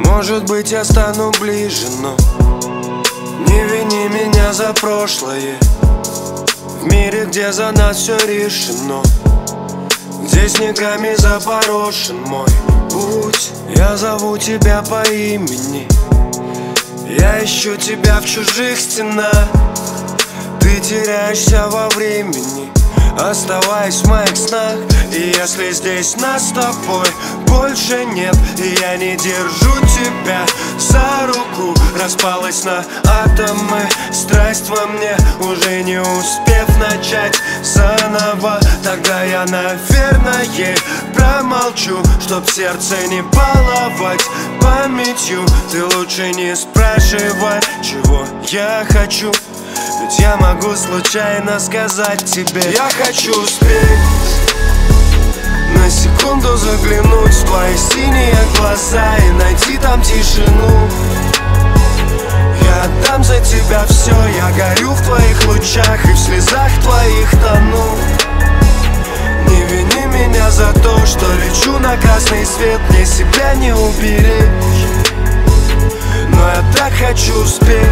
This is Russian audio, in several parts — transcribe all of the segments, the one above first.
Может быть, я стану ближе, но не вини меня за прошлое. В мире, где за нас все решено, где снегами запорошен мой путь. Я зову тебя по имени, я ищу тебя в чужих стенах. Ты теряешься во времени, оставаясь в моих снах. И если здесь нас с тобой больше нет, и я не держу тебя за руку, распалась на атомы страсть во мне, уже не успев начать заново. Тогда я, наверное, промолчу, чтоб сердце не баловать памятью. Ты лучше не спрашивай, чего я хочу, ведь я могу случайно сказать тебе: я хочу успеть на секунду заглянуть в твои синие глаза и найти там тишину. Я отдам за тебя все, я горю в твоих лучах и в слезах твоих тону. Не вини меня за то, что лечу на красный свет, мне себя не уберечь, но я так хочу успеть.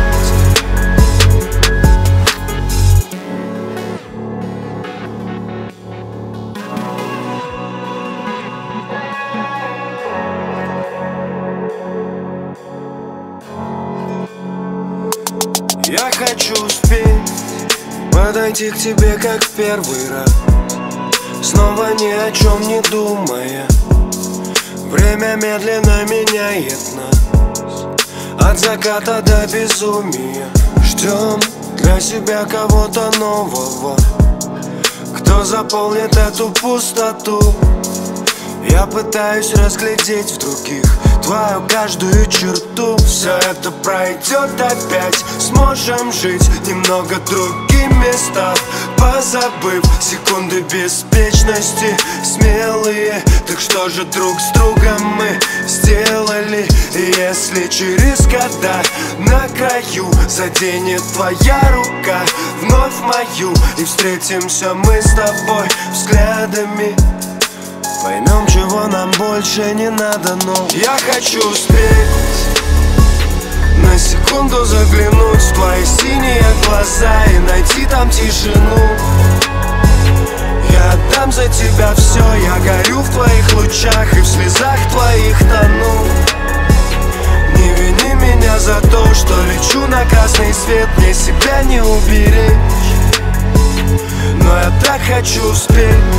Я хочу успеть подойти к тебе, как в первый раз, снова ни о чем не думая. Время медленно меняет нас от заката до безумия. Ждем для себя кого-то нового, кто заполнит эту пустоту. Я пытаюсь разглядеть в других твою каждую черту. Все это пройдет опять, сможем жить немного другими, став, позабыв секунды беспечности смелые. Так что же друг с другом мы сделали? И если через года на краю заденет твоя рука вновь мою, и встретимся мы с тобой взглядами, поймем, чего нам больше не надо. Но я хочу успеть на секунду заглянуть в твои синие глаза и найти там тишину. Я отдам за тебя все, я горю в твоих лучах и в слезах твоих тону. Не вини меня за то, что лечу на красный свет, мне себя не уберечь, но я так хочу успеть.